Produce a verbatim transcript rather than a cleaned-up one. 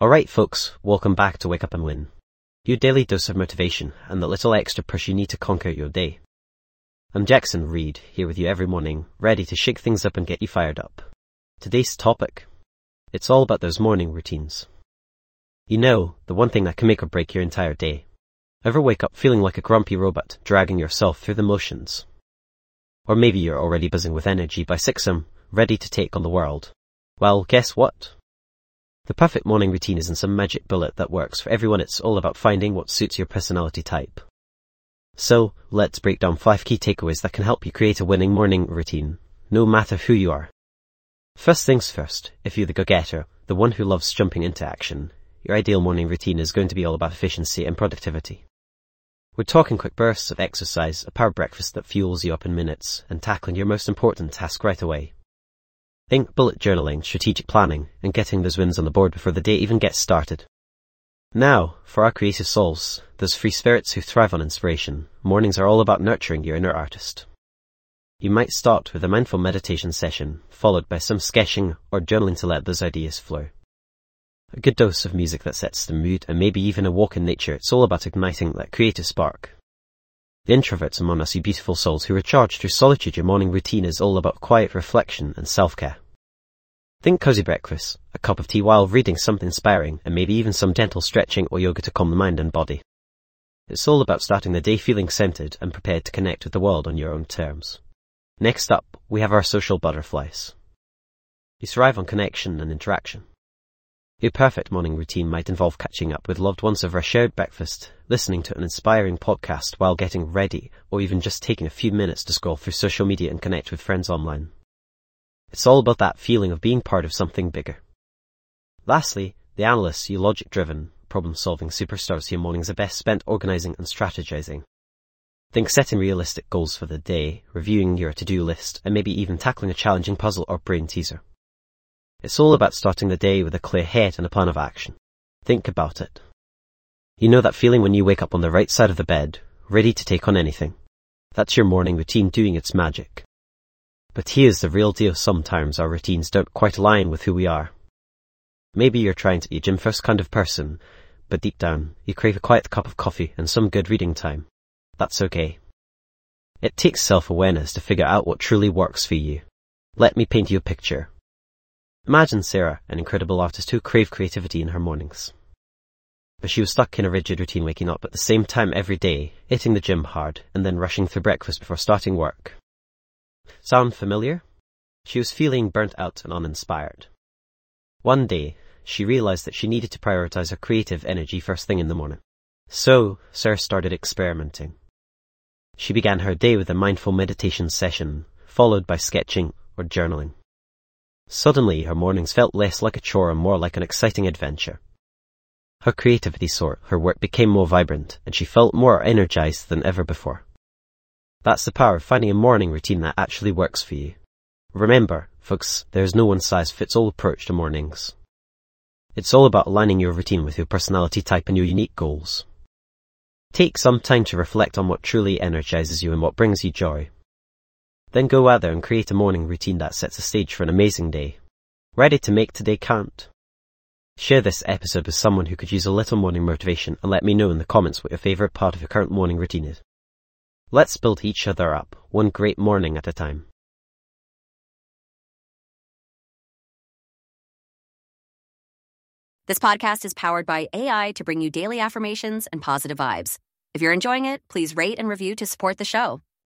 Alright folks, welcome back to Wake Up and Win. Your daily dose of motivation and the little extra push you need to conquer your day. I'm Jackson Reed, here with you every morning, ready to shake things up and get you fired up. Today's topic. It's all about those morning routines. You know, the one thing that can make or break your entire day. Ever wake up feeling like a grumpy robot, dragging yourself through the motions? Or maybe you're already buzzing with energy by six a.m., ready to take on the world. Well, guess what? The perfect morning routine isn't some magic bullet that works for everyone. It's all about finding what suits your personality type. So, let's break down five key takeaways that can help you create a winning morning routine, no matter who you are. First things first, if you're the go-getter, the one who loves jumping into action, your ideal morning routine is going to be all about efficiency and productivity. We're talking quick bursts of exercise, a power breakfast that fuels you up in minutes, and tackling your most important task right away. Think bullet journaling, strategic planning, and getting those wins on the board before the day even gets started. Now, for our creative souls, those free spirits who thrive on inspiration, mornings are all about nurturing your inner artist. You might start with a mindful meditation session, followed by some sketching or journaling to let those ideas flow. A good dose of music that sets the mood, and maybe even a walk in nature. It's all about igniting that creative spark. The introverts among us, you beautiful souls who recharge through solitude, your morning routine is all about quiet reflection and self-care. Think cozy breakfast, a cup of tea while reading something inspiring, and maybe even some gentle stretching or yoga to calm the mind and body. It's all about starting the day feeling centered and prepared to connect with the world on your own terms. Next up, we have our social butterflies. You thrive on connection and interaction. Your perfect morning routine might involve catching up with loved ones over a shared breakfast, listening to an inspiring podcast while getting ready, or even just taking a few minutes to scroll through social media and connect with friends online. It's all about that feeling of being part of something bigger. Lastly, the analysts, you logic-driven, problem-solving superstars, your mornings are best spent organizing and strategizing. Think setting realistic goals for the day, reviewing your to-do list, and maybe even tackling a challenging puzzle or brain teaser. It's all about starting the day with a clear head and a plan of action. Think about it. You know that feeling when you wake up on the right side of the bed, ready to take on anything? That's your morning routine doing its magic. But here's the real deal. Sometimes our routines don't quite align with who we are. Maybe you're trying to be a gym-first kind of person, but deep down, you crave a quiet cup of coffee and some good reading time. That's okay. It takes self-awareness to figure out what truly works for you. Let me paint you a picture. Imagine Sarah, an incredible artist who craved creativity in her mornings. But she was stuck in a rigid routine, waking up at the same time every day, hitting the gym hard, and then rushing through breakfast before starting work. Sound familiar? She was feeling burnt out and uninspired. One day, she realized that she needed to prioritize her creative energy first thing in the morning. So, Sarah started experimenting. She began her day with a mindful meditation session, followed by sketching or journaling. Suddenly, her mornings felt less like a chore and more like an exciting adventure. Her creativity soared, her work became more vibrant, and she felt more energized than ever before. That's the power of finding a morning routine that actually works for you. Remember, folks, there's no one-size-fits-all approach to mornings. It's all about aligning your routine with your personality type and your unique goals. Take some time to reflect on what truly energizes you and what brings you joy. Then go out there and create a morning routine that sets the stage for an amazing day. Ready to make today count? Share this episode with someone who could use a little morning motivation and let me know in the comments what your favorite part of your current morning routine is. Let's build each other up, one great morning at a time. This podcast is powered by A I to bring you daily affirmations and positive vibes. If you're enjoying it, please rate and review to support the show.